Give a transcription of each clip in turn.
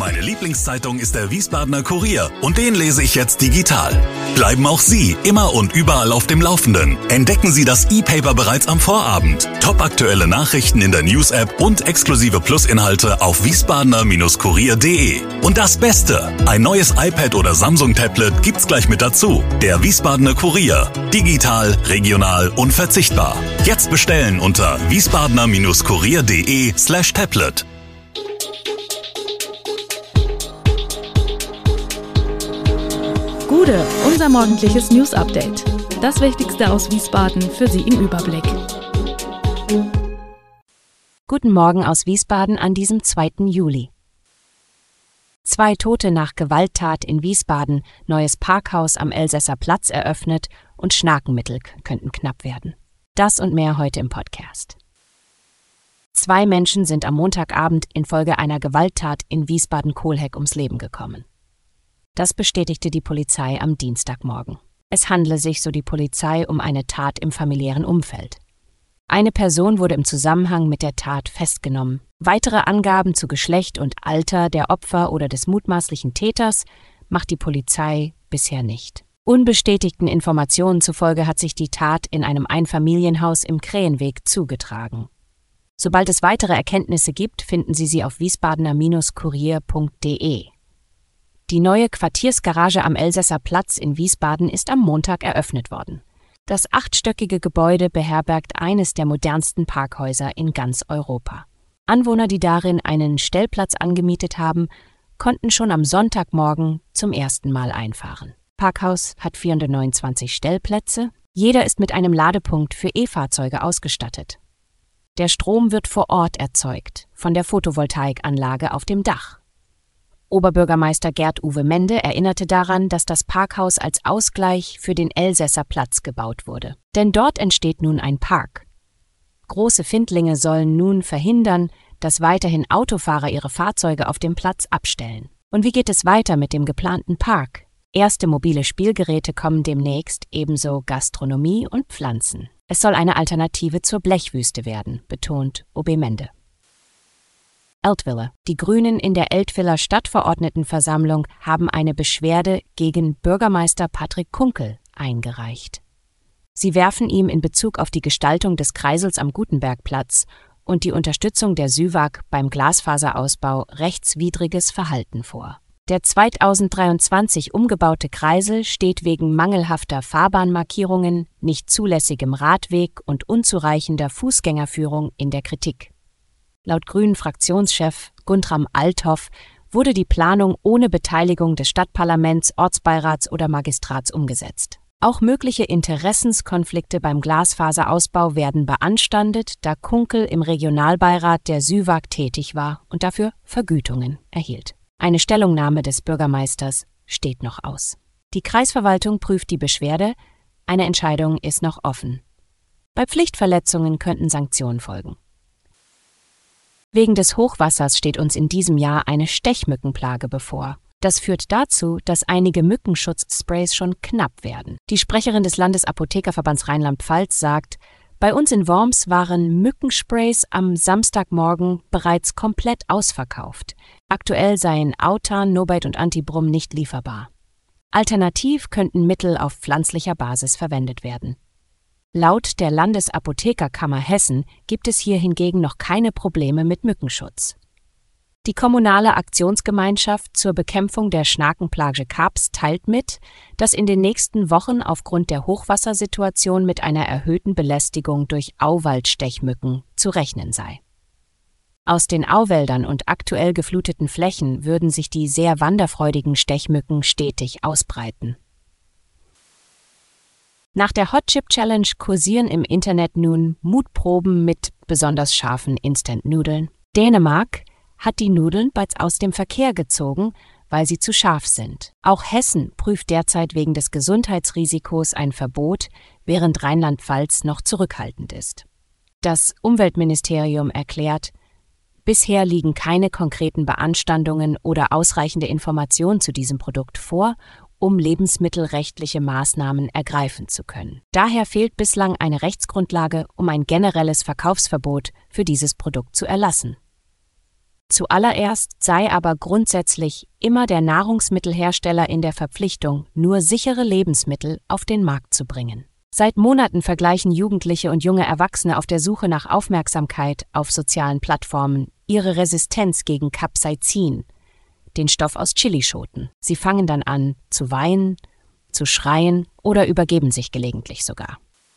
Meine Lieblingszeitung ist der Wiesbadener Kurier und den lese ich jetzt digital. Bleiben auch Sie immer und überall auf dem Laufenden. Entdecken Sie das E-Paper bereits am Vorabend. Topaktuelle Nachrichten in der News-App und exklusive Plus-Inhalte auf wiesbadener-kurier.de. Und das Beste, ein neues iPad oder Samsung-Tablet gibt's gleich mit dazu. Der Wiesbadener Kurier. Digital, regional, unverzichtbar. Jetzt bestellen unter wiesbadener-kurier.de/tablet. Gude, unser morgendliches News-Update. Das Wichtigste aus Wiesbaden für Sie im Überblick. Guten Morgen aus Wiesbaden an diesem 2. Juli. 2 Tote nach Gewalttat in Wiesbaden, neues Parkhaus am Elsässer Platz eröffnet und Schnakenmittel könnten knapp werden. Das und mehr heute im Podcast. 2 Menschen sind am Montagabend infolge einer Gewalttat in Wiesbaden-Kohlheck ums Leben gekommen. Das bestätigte die Polizei am Dienstagmorgen. Es handle sich, so die Polizei, um eine Tat im familiären Umfeld. Eine Person wurde im Zusammenhang mit der Tat festgenommen. Weitere Angaben zu Geschlecht und Alter der Opfer oder des mutmaßlichen Täters macht die Polizei bisher nicht. Unbestätigten Informationen zufolge hat sich die Tat in einem Einfamilienhaus im Krähenweg zugetragen. Sobald es weitere Erkenntnisse gibt, finden Sie sie auf wiesbadener-kurier.de. Die neue Quartiersgarage am Elsässer Platz in Wiesbaden ist am Montag eröffnet worden. Das 8-stöckige Gebäude beherbergt eines der modernsten Parkhäuser in ganz Europa. Anwohner, die darin einen Stellplatz angemietet haben, konnten schon am Sonntagmorgen zum ersten Mal einfahren. Parkhaus hat 429 Stellplätze. Jeder ist mit einem Ladepunkt für E-Fahrzeuge ausgestattet. Der Strom wird vor Ort erzeugt, von der Photovoltaikanlage auf dem Dach. Oberbürgermeister Gerd-Uwe Mende erinnerte daran, dass das Parkhaus als Ausgleich für den Elsässer Platz gebaut wurde. Denn dort entsteht nun ein Park. Große Findlinge sollen nun verhindern, dass weiterhin Autofahrer ihre Fahrzeuge auf dem Platz abstellen. Und wie geht es weiter mit dem geplanten Park? Erste mobile Spielgeräte kommen demnächst, ebenso Gastronomie und Pflanzen. Es soll eine Alternative zur Blechwüste werden, betont OB Mende. Eltville. Die Grünen in der Eltwiler Stadtverordnetenversammlung haben eine Beschwerde gegen Bürgermeister Patrick Kunkel eingereicht. Sie werfen ihm in Bezug auf die Gestaltung des Kreisels am Gutenbergplatz und die Unterstützung der SÜWAG beim Glasfaserausbau rechtswidriges Verhalten vor. Der 2023 umgebaute Kreisel steht wegen mangelhafter Fahrbahnmarkierungen, nicht zulässigem Radweg und unzureichender Fußgängerführung in der Kritik. Laut Grünen-Fraktionschef Guntram Althoff wurde die Planung ohne Beteiligung des Stadtparlaments, Ortsbeirats oder Magistrats umgesetzt. Auch mögliche Interessenskonflikte beim Glasfaserausbau werden beanstandet, da Kunkel im Regionalbeirat der SÜWAG tätig war und dafür Vergütungen erhielt. Eine Stellungnahme des Bürgermeisters steht noch aus. Die Kreisverwaltung prüft die Beschwerde, eine Entscheidung ist noch offen. Bei Pflichtverletzungen könnten Sanktionen folgen. Wegen des Hochwassers steht uns in diesem Jahr eine Stechmückenplage bevor. Das führt dazu, dass einige Mückenschutzsprays schon knapp werden. Die Sprecherin des Landesapothekerverbands Rheinland-Pfalz sagt, bei uns in Worms waren Mückensprays am Samstagmorgen bereits komplett ausverkauft. Aktuell seien Autan, Nobite und Antibrum nicht lieferbar. Alternativ könnten Mittel auf pflanzlicher Basis verwendet werden. Laut der Landesapothekerkammer Hessen gibt es hier hingegen noch keine Probleme mit Mückenschutz. Die kommunale Aktionsgemeinschaft zur Bekämpfung der Schnakenplage Kaps teilt mit, dass in den nächsten Wochen aufgrund der Hochwassersituation mit einer erhöhten Belästigung durch Auwaldstechmücken zu rechnen sei. Aus den Auwäldern und aktuell gefluteten Flächen würden sich die sehr wanderfreudigen Stechmücken stetig ausbreiten. Nach der Hot Chip Challenge kursieren im Internet nun Mutproben mit besonders scharfen Instant-Nudeln. Dänemark hat die Nudeln bereits aus dem Verkehr gezogen, weil sie zu scharf sind. Auch Hessen prüft derzeit wegen des Gesundheitsrisikos ein Verbot, während Rheinland-Pfalz noch zurückhaltend ist. Das Umweltministerium erklärt, bisher liegen keine konkreten Beanstandungen oder ausreichende Informationen zu diesem Produkt vor, um lebensmittelrechtliche Maßnahmen ergreifen zu können. Daher fehlt bislang eine Rechtsgrundlage, um ein generelles Verkaufsverbot für dieses Produkt zu erlassen. Zuallererst sei aber grundsätzlich immer der Nahrungsmittelhersteller in der Verpflichtung, nur sichere Lebensmittel auf den Markt zu bringen. Seit Monaten vergleichen Jugendliche und junge Erwachsene auf der Suche nach Aufmerksamkeit auf sozialen Plattformen ihre Resistenz gegen Capsaicin, den Stoff aus Chilischoten. Sie fangen dann an zu weinen, zu schreien oder übergeben sich gelegentlich sogar.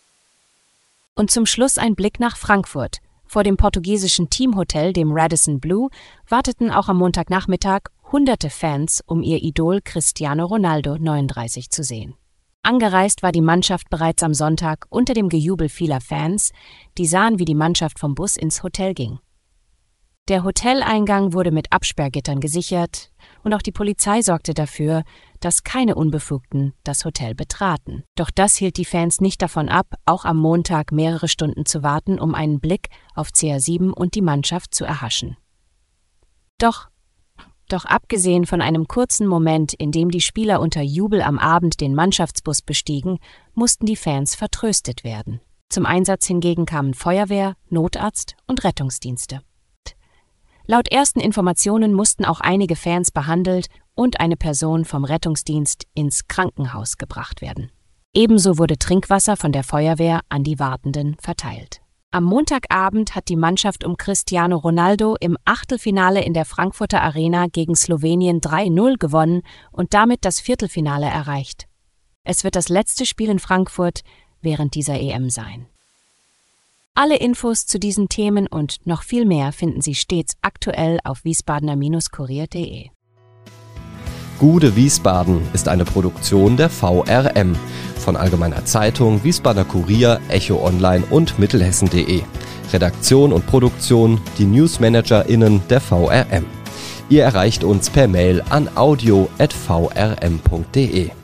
Und zum Schluss ein Blick nach Frankfurt. Vor dem portugiesischen Teamhotel, dem Radisson Blu, warteten auch am Montagnachmittag hunderte Fans, um ihr Idol Cristiano Ronaldo 39 zu sehen. Angereist war die Mannschaft bereits am Sonntag unter dem Gejubel vieler Fans, die sahen, wie die Mannschaft vom Bus ins Hotel ging. Der Hoteleingang wurde mit Absperrgittern gesichert und auch die Polizei sorgte dafür, dass keine Unbefugten das Hotel betraten. Doch das hielt die Fans nicht davon ab, auch am Montag mehrere Stunden zu warten, um einen Blick auf CR7 und die Mannschaft zu erhaschen. Doch abgesehen von einem kurzen Moment, in dem die Spieler unter Jubel am Abend den Mannschaftsbus bestiegen, mussten die Fans vertröstet werden. Zum Einsatz hingegen kamen Feuerwehr, Notarzt und Rettungsdienste. Laut ersten Informationen mussten auch einige Fans behandelt und eine Person vom Rettungsdienst ins Krankenhaus gebracht werden. Ebenso wurde Trinkwasser von der Feuerwehr an die Wartenden verteilt. Am Montagabend hat die Mannschaft um Cristiano Ronaldo im Achtelfinale in der Frankfurter Arena gegen Slowenien 3:0 gewonnen und damit das Viertelfinale erreicht. Es wird das letzte Spiel in Frankfurt während dieser EM sein. Alle Infos zu diesen Themen und noch viel mehr finden Sie stets aktuell auf wiesbadener-kurier.de. Gude Wiesbaden ist eine Produktion der VRM von Allgemeiner Zeitung, Wiesbadener Kurier, Echo Online und Mittelhessen.de. Redaktion und Produktion die NewsmanagerInnen der VRM. Ihr erreicht uns per Mail an audio@vrm.de.